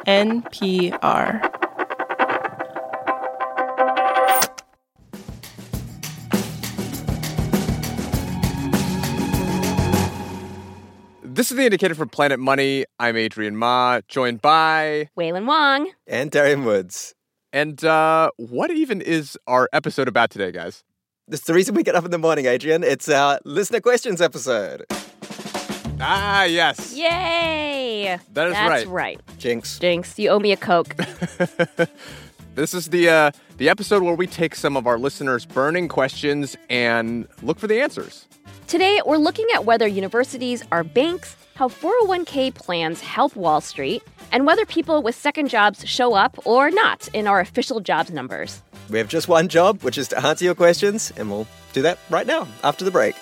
NPR. This is The Indicator from Planet Money. I'm Adrian Ma, joined by... Wailin Wong. And Darian Woods. And what even is our episode about today, guys? That's the reason we get up in the morning, Adrian. It's our listener questions episode. Ah, yes. Yay! That is right. That's right. Jinx. Jinx, you owe me a Coke. This is the episode where we take some of our listeners' burning questions and look for the answers. Today, we're looking at whether universities are banks, how 401k plans help Wall Street, and whether people with second jobs show up or not in our official jobs numbers. We have just one job, which is to answer your questions, and we'll do that right now, after the break.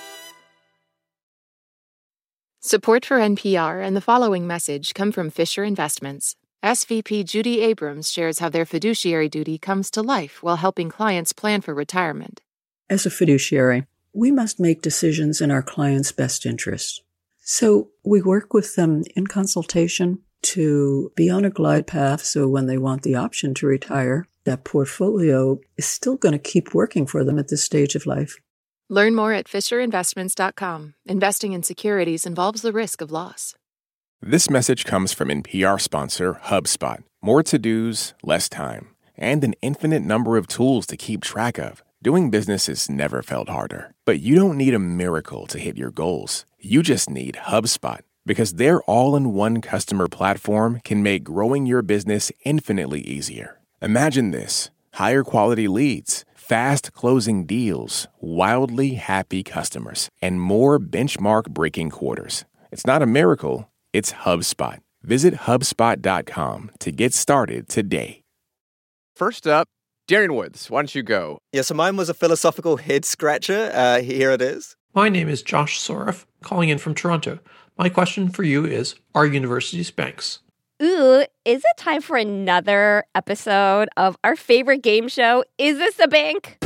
Support for NPR and the following message come from Fisher Investments. SVP Judy Abrams shares how their fiduciary duty comes to life while helping clients plan for retirement. As a fiduciary, we must make decisions in our clients' best interest. So we work with them in consultation to be on a glide path so when they want the option to retire, that portfolio is still going to keep working for them at this stage of life. Learn more at FisherInvestments.com. Investing in securities involves the risk of loss. This message comes from NPR sponsor HubSpot. More to-dos, less time, and an infinite number of tools to keep track of. Doing business has never felt harder. But you don't need a miracle to hit your goals. You just need HubSpot, because their all-in-one customer platform can make growing your business infinitely easier. Imagine this: higher quality leads, fast closing deals, wildly happy customers, and more benchmark-breaking quarters. It's not a miracle, it's HubSpot. Visit HubSpot.com to get started today. First up, Darian Woods, why don't you go? Yeah, so mine was a philosophical head-scratcher. Here it is. My name is Josh Soroff, calling in from Toronto. My question for you is, are universities banks? Ooh, is it time for another episode of our favorite game show, Is This a Bank?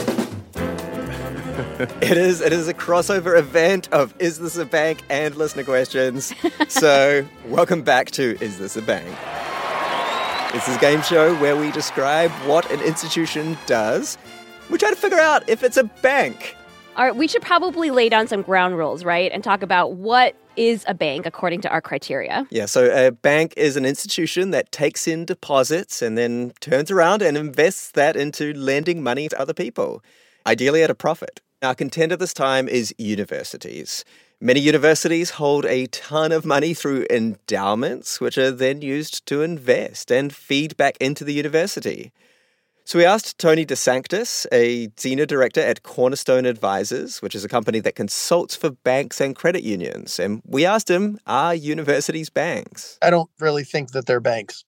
It is a crossover event of Is This a Bank and listener questions. So welcome back to Is This a Bank? This is a game show where we describe what an institution does. We try to figure out if it's a bank. All right, we should probably lay down some ground rules, right? And talk about what is a bank according to our criteria. Yeah, so a bank is an institution that takes in deposits and then turns around and invests that into lending money to other people, ideally at a profit. Our contender this time is universities. Many universities hold a ton of money through endowments, which are then used to invest and feed back into the university. So we asked Tony DeSanctis, a senior director at Cornerstone Advisors, which is a company that consults for banks and credit unions. And we asked him, are universities banks? I don't really think that they're banks.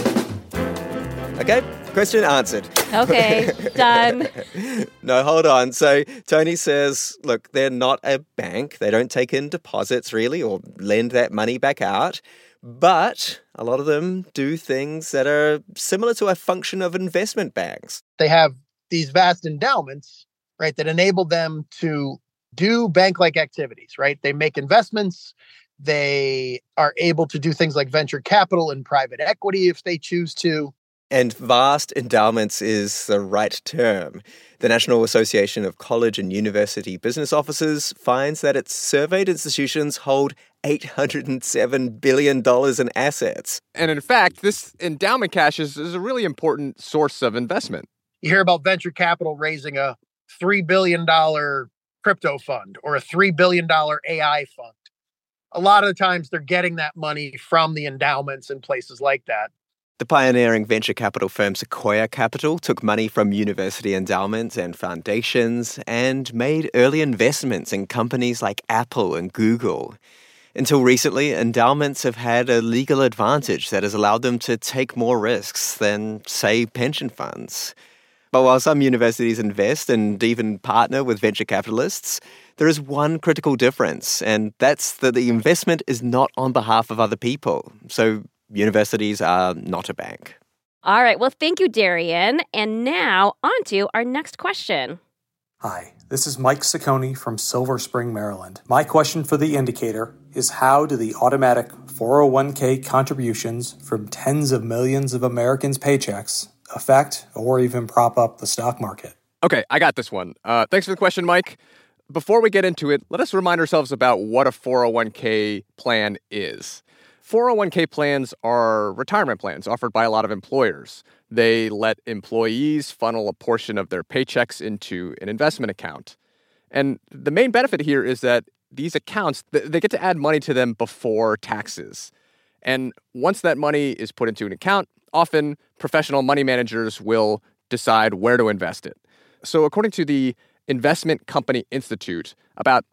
Okay, question answered. Okay, done. No, hold on. So Tony says, look, they're not a bank. They don't take in deposits, really, or lend that money back out. But a lot of them do things that are similar to a function of investment banks. They have these vast endowments, right, that enable them to do bank-like activities, right? They make investments. They are able to do things like venture capital and private equity if they choose to. And vast endowments is the right term. The National Association of College and University Business Officers finds that its surveyed institutions hold $807 billion in assets. And in fact, this endowment cash is a really important source of investment. You hear about venture capital raising a $3 billion crypto fund or a $3 billion AI fund. A lot of the times they're getting that money from the endowments and places like that. The pioneering venture capital firm Sequoia Capital took money from university endowments and foundations and made early investments in companies like Apple and Google. Until recently, endowments have had a legal advantage that has allowed them to take more risks than, say, pension funds. But while some universities invest and even partner with venture capitalists, there is one critical difference, and that's that the investment is not on behalf of other people. So universities are not a bank. All right. Well, thank you, Darian. And now on to our next question. Hi, this is Mike Ciccone from Silver Spring, Maryland. My question for The Indicator is how do the automatic 401k contributions from tens of millions of Americans' paychecks affect or even prop up the stock market? Okay, I got this one. Thanks for the question, Mike. Before we get into it, let us remind ourselves about what a 401k plan is. 401k plans are retirement plans offered by a lot of employers. They let employees funnel a portion of their paychecks into an investment account. And the main benefit here is that these accounts, they get to add money to them before taxes. And once that money is put into an account, often professional money managers will decide where to invest it. So according to the Investment Company Institute, about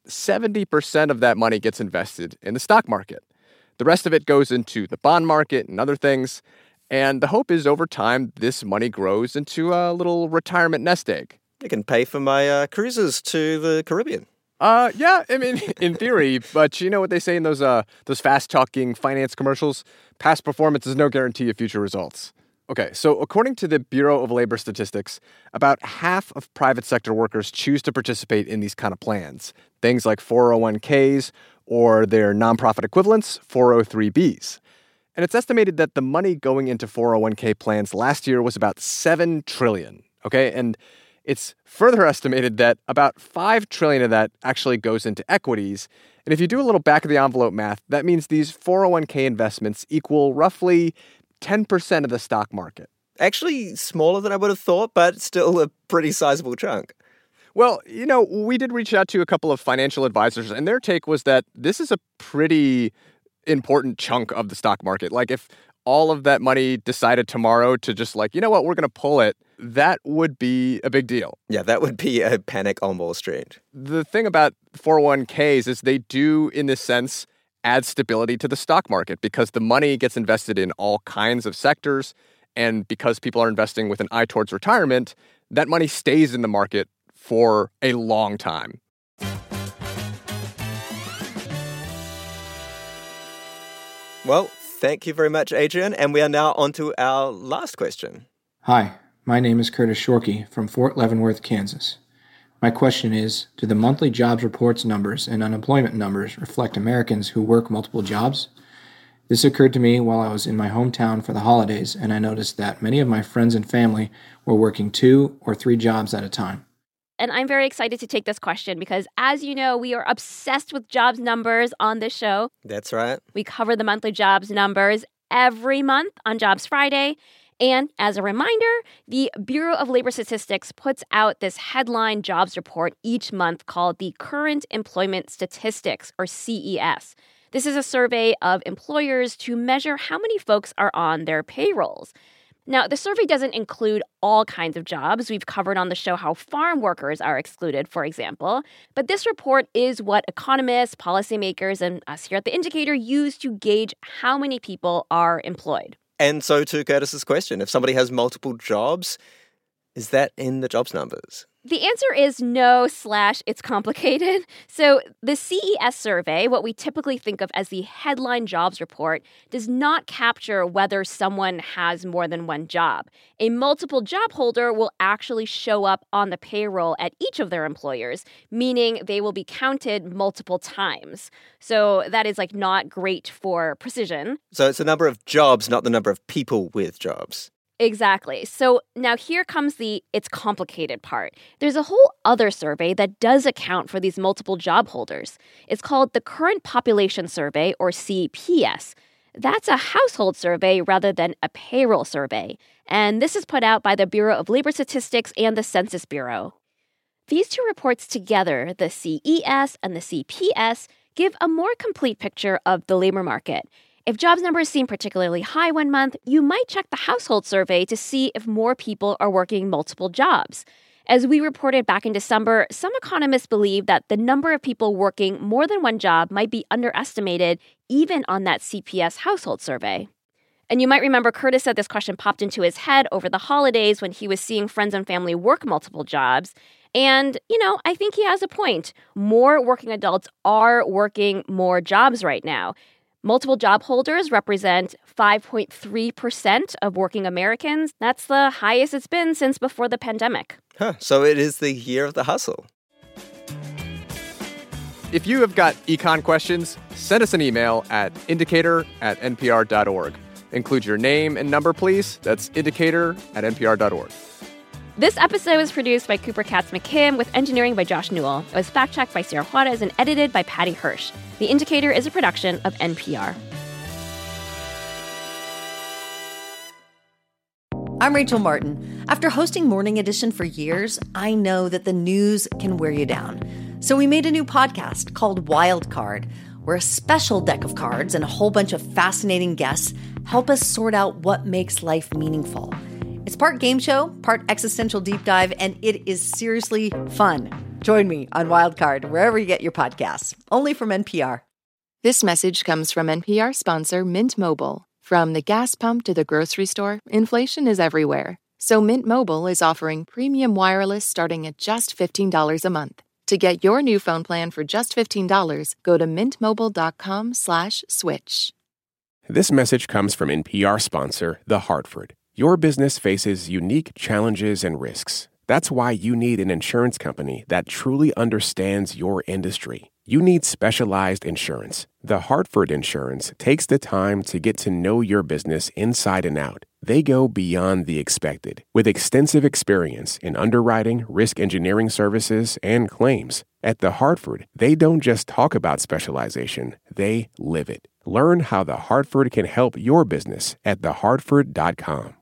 70% of that money gets invested in the stock market. The rest of it goes into the bond market and other things. And the hope is over time, this money grows into a little retirement nest egg. It can pay for my cruises to the Caribbean. Yeah, I mean, in theory, but you know what they say in those fast-talking finance commercials? Past performance is no guarantee of future results. Okay, so according to the Bureau of Labor Statistics, about half of private sector workers choose to participate in these kind of plans, things like 401ks or their nonprofit equivalents, 403bs. And it's estimated that the money going into 401k plans last year was about $7 trillion, okay? And it's further estimated that about $5 trillion of that actually goes into equities. And if you do a little back-of-the-envelope math, that means these 401k investments equal roughly 10% of the stock market. Actually smaller than I would have thought, but still a pretty sizable chunk. Well, you know, we did reach out to a couple of financial advisors, and their take was that this is a pretty important chunk of the stock market. Like, if all of that money decided tomorrow to just like, you know what, we're going to pull it, that would be a big deal. Yeah, that would be a panic on Wall Street. The thing about 401ks is they do, in this sense, add stability to the stock market because the money gets invested in all kinds of sectors. And because people are investing with an eye towards retirement, that money stays in the market for a long time. Well, thank you very much, Adrian. And we are now on to our last question. Hi, my name is Curtis Shorkey from Fort Leavenworth, Kansas. My question is, do the monthly jobs reports numbers and unemployment numbers reflect Americans who work multiple jobs? This occurred to me while I was in my hometown for the holidays, and I noticed that many of my friends and family were working 2 or 3 jobs at a time. And I'm very excited to take this question because, as you know, we are obsessed with jobs numbers on this show. That's right. We cover the monthly jobs numbers every month on Jobs Friday. And as a reminder, the Bureau of Labor Statistics puts out this headline jobs report each month called the Current Employment Statistics, or CES. This is a survey of employers to measure how many folks are on their payrolls. Now, the survey doesn't include all kinds of jobs. We've covered on the show how farm workers are excluded, for example. But this report is what economists, policymakers, and us here at The Indicator use to gauge how many people are employed. And so to Curtis's question, if somebody has multiple jobs, is that in the jobs numbers? The answer is no / it's complicated. So the CES survey, what we typically think of as the headline jobs report, does not capture whether someone has more than one job. A multiple job holder will actually show up on the payroll at each of their employers, meaning they will be counted multiple times. So that is like not great for precision. So it's the number of jobs, not the number of people with jobs. Exactly. So now here comes the it's complicated part. There's a whole other survey that does account for these multiple job holders. It's called the Current Population Survey, or CPS. That's a household survey rather than a payroll survey. And this is put out by the Bureau of Labor Statistics and the Census Bureau. These two reports together, the CES and the CPS, give a more complete picture of the labor market. If jobs numbers seem particularly high one month, you might check the household survey to see if more people are working multiple jobs. As we reported back in December, some economists believe that the number of people working more than one job might be underestimated even on that CPS household survey. And you might remember Curtis said this question popped into his head over the holidays when he was seeing friends and family work multiple jobs. And, I think he has a point. More working adults are working more jobs right now. Multiple job holders represent 5.3% of working Americans. That's the highest it's been since before the pandemic. So it is the year of the hustle. If you have got econ questions, send us an email at indicator@npr.org. Include your name and number, please. That's indicator@npr.org. This episode was produced by Cooper Katz McKim with engineering by Josh Newell. It was fact-checked by Sarah Juarez and edited by Patty Hirsch. The Indicator is a production of NPR. I'm Rachel Martin. After hosting Morning Edition for years, I know that the news can wear you down. So we made a new podcast called Wild Card, where a special deck of cards and a whole bunch of fascinating guests help us sort out what makes life meaningful. It's part game show, part existential deep dive, and it is seriously fun. Join me on Wild Card wherever you get your podcasts, only from NPR. This message comes from NPR sponsor Mint Mobile. From the gas pump to the grocery store, inflation is everywhere. So Mint Mobile is offering premium wireless starting at just $15 a month. To get your new phone plan for just $15, go to mintmobile.com/switch. This message comes from NPR sponsor The Hartford. Your business faces unique challenges and risks. That's why you need an insurance company that truly understands your industry. You need specialized insurance. The Hartford Insurance takes the time to get to know your business inside and out. They go beyond the expected. With extensive experience in underwriting, risk engineering services, and claims, at The Hartford, they don't just talk about specialization, they live it. Learn how The Hartford can help your business at thehartford.com.